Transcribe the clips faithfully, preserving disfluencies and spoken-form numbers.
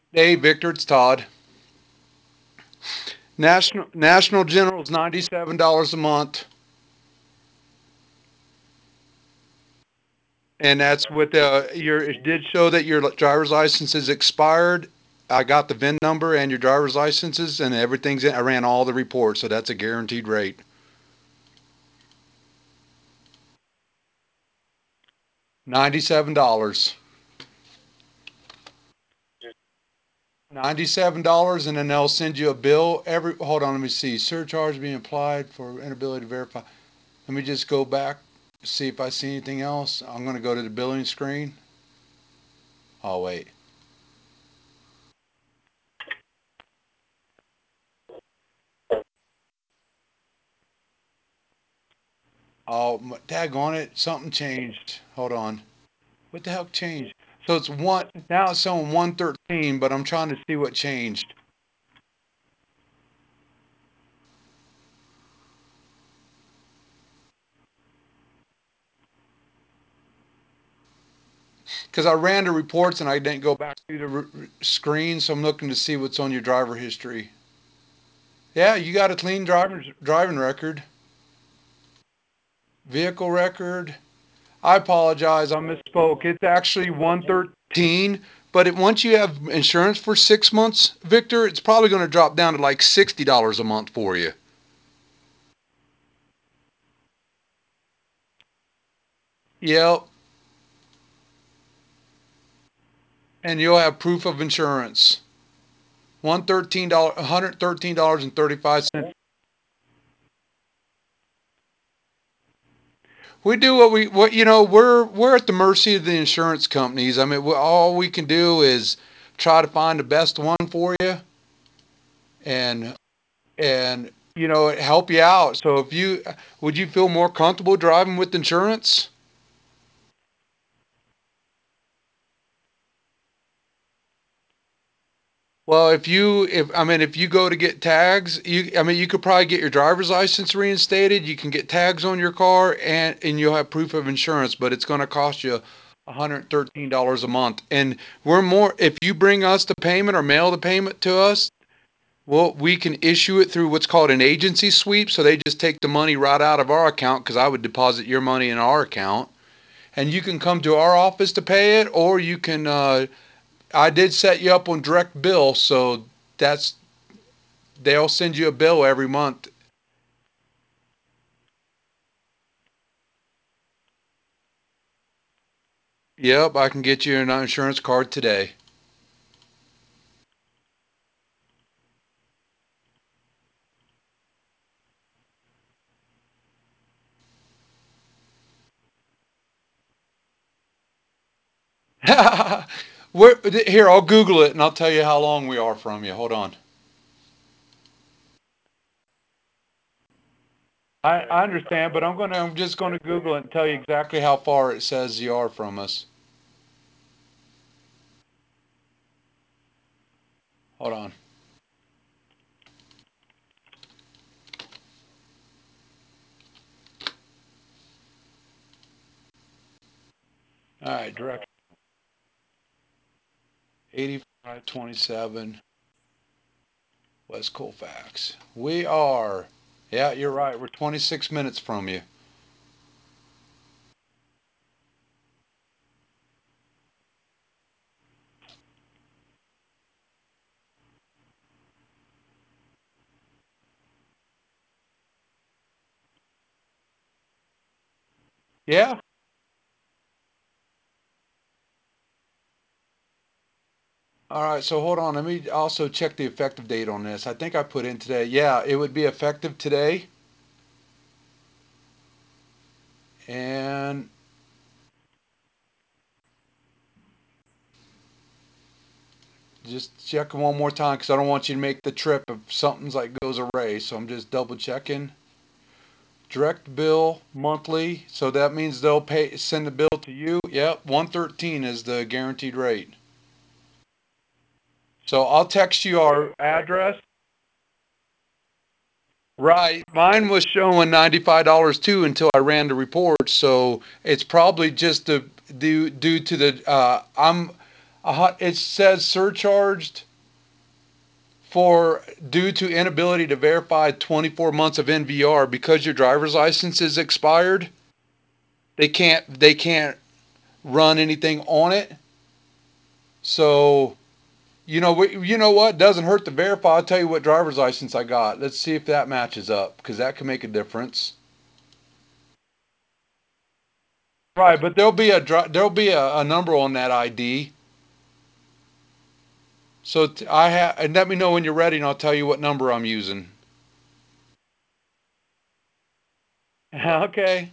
Hey, Victor, it's Todd. National National General is ninety-seven dollars a month, and that's with uh, your. It did show that your driver's license is expired. I got the V I N number and your driver's licenses, and everything's in. I ran all the reports, so that's a guaranteed rate. Ninety-seven dollars. Ninety-seven dollars, and then they'll send you a bill every. Hold on, let me see. Surcharge being applied for inability to verify. Let me just go back, see if I see anything else. I'm going to go to the billing screen. Oh wait. Oh, tag on it. Something changed. Hold on. What the hell changed? So it's one now. It's showing one thirteen, but I'm trying to see what changed because I ran the reports and I didn't go back through the r- r- screen. So I'm looking to see what's on your driver history. Yeah, you got a clean driver's driving record, vehicle record. I apologize. I misspoke. It's actually one thirteen. But it, once you have insurance for six months, Victor, it's probably going to drop down to like sixty dollars a month for you. Yep. And you'll have proof of insurance. One thirteen dollars, one hundred thirteen dollars and thirty five cents. We do what we what you know. We're we're at the mercy of the insurance companies. I mean, we, all we can do is try to find the best one for you, and and you know help you out. So if you would you feel more comfortable driving with insurance? Well, if you if I mean if you go to get tags, you I mean you could probably get your driver's license reinstated. You can get tags on your car and and you'll have proof of insurance, but it's going to cost you one hundred thirteen dollars a month. And we're more if you bring us the payment or mail the payment to us, well, we can issue it through what's called an agency sweep, so they just take the money right out of our account cuz I would deposit your money in our account. And you can come to our office to pay it or you can uh I did set you up on direct bill, so that's they'll send you a bill every month. Yep, I can get you an insurance card today. Where, here, I'll Google it and I'll tell you how long we are from you. Hold on. I, I understand, but I'm gonna I'm just gonna Google it and tell you exactly how far it says you are from us. Hold on. All right, direct eighty-five twenty-seven West Colfax. We are. Yeah, you're right. We're twenty-six minutes from you. Yeah. All right, so hold on. Let me also check the effective date on this. I think I put in today. Yeah, it would be effective today. And just check one more time because I don't want you to make the trip if something's like goes awry. So I'm just double checking. Direct bill monthly. So that means they'll pay send the bill to you. Yep, one thirteen is the guaranteed rate. So I'll text you our address. Right. Mine was showing ninety-five dollars too until I ran the report. So it's probably just the, due due to the uh, I'm A hu- it says surcharged for due to inability to verify twenty-four months of N V R because your driver's license is expired. They can't they can't run anything on it. So you know you know what doesn't hurt to verify. I'll tell you what driver's license I got. Let's see if that matches up because that can make a difference. Right, but there'll be a there'll be a, a number on that I D. So t- I have, and let me know when you're ready, and I'll tell you what number I'm using. Okay.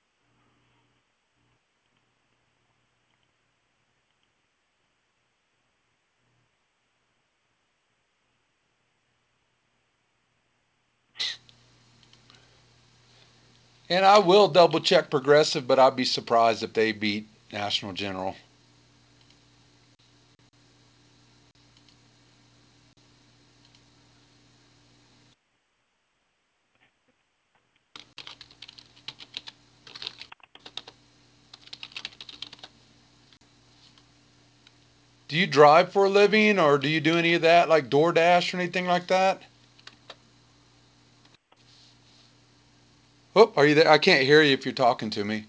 And I will double check Progressive, but I'd be surprised if they beat National General. Do you drive for a living, or do you do any of that, like DoorDash or anything like that? Oh, are you there? I can't hear you if you're talking to me.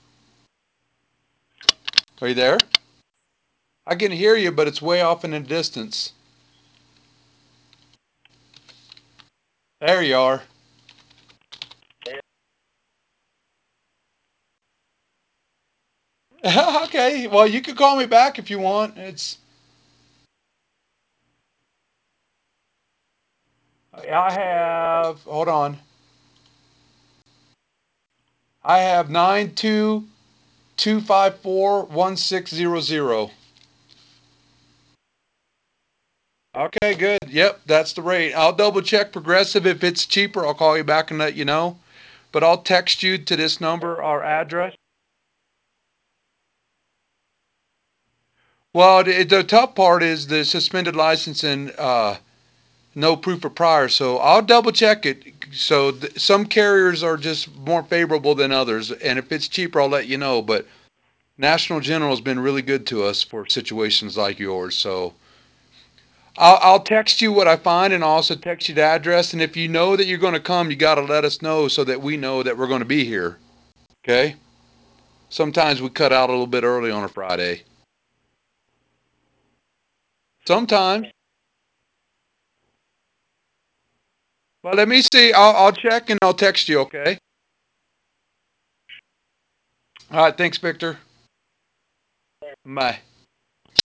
Are you there? I can hear you, but it's way off in the distance. There you are. Okay. Well, you can call me back if you want. It's I have. Hold on. I have nine two two five four one six zero zero. Okay, good. Yep, that's the rate. I'll double check Progressive. If it's cheaper, I'll call you back and let you know. But I'll text you to this number, our address. Well, the, the tough part is the suspended license and uh, no proof of prior. So I'll double check it. So th- some carriers are just more favorable than others, and if it's cheaper, I'll let you know. But National General has been really good to us for situations like yours. So I'll, I'll text you what I find, and I'll also text you the address. And if you know that you're going to come, you got to let us know so that we know that we're going to be here. Okay? Sometimes we cut out a little bit early on a Friday. Sometimes. Well, let me see. I'll, I'll check and I'll text you. Okay? All right. Thanks, Victor. Bye.